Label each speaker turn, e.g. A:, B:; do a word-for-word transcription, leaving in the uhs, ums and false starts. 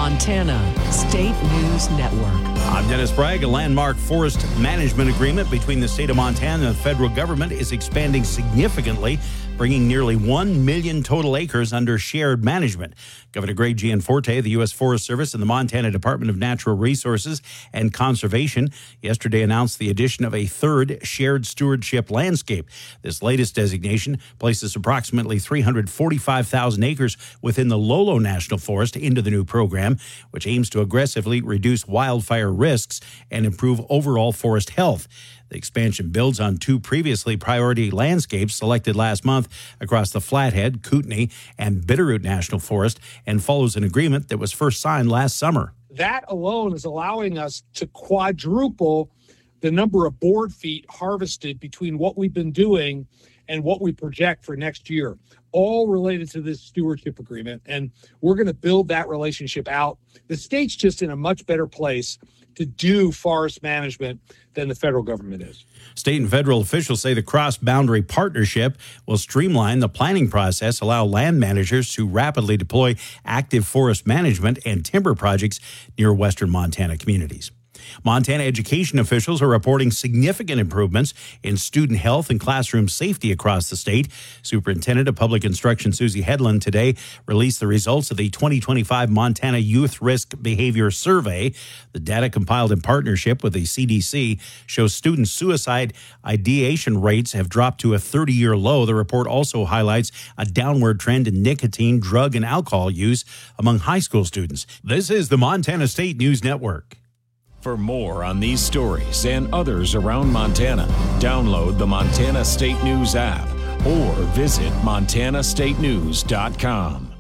A: Montana State News Network.
B: I'm Dennis Bragg. A landmark forest management agreement between the state of Montana and the federal government is expanding significantly, bringing nearly one million total acres under shared management. Governor Greg Gianforte of the U S Forest Service and the Montana Department of Natural Resources and Conservation yesterday announced the addition of a third shared stewardship landscape. This latest designation places approximately three hundred forty-five thousand acres within the Lolo National Forest into the new program, which aims to aggressively reduce wildfire risks and improve overall forest health. The expansion builds on two previously priority landscapes selected last month across the Flathead, Kootenai, and Bitterroot National Forest and follows an agreement that was first signed last summer.
C: That alone is allowing us to quadruple the number of board feet harvested between what we've been doing and what we project for next year, all related to this stewardship agreement. And we're going to build that relationship out. The state's just in a much better place to do forest management than the federal government is.
B: State and federal officials say the cross-boundary partnership will streamline the planning process, allow land managers to rapidly deploy active forest management and timber projects near western Montana communities. Montana education officials are reporting significant improvements in student health and classroom safety across the state. Superintendent of Public Instruction Susie Hedlund today released the results of the twenty twenty-five Montana Youth Risk Behavior Survey. The data compiled in partnership with the C D C shows student suicide ideation rates have dropped to a thirty-year low. The report also highlights a downward trend in nicotine, drug, and alcohol use among high school students. This is the Montana State News Network.
D: For more on these stories and others around Montana, download the Montana State News app or visit montana state news dot com.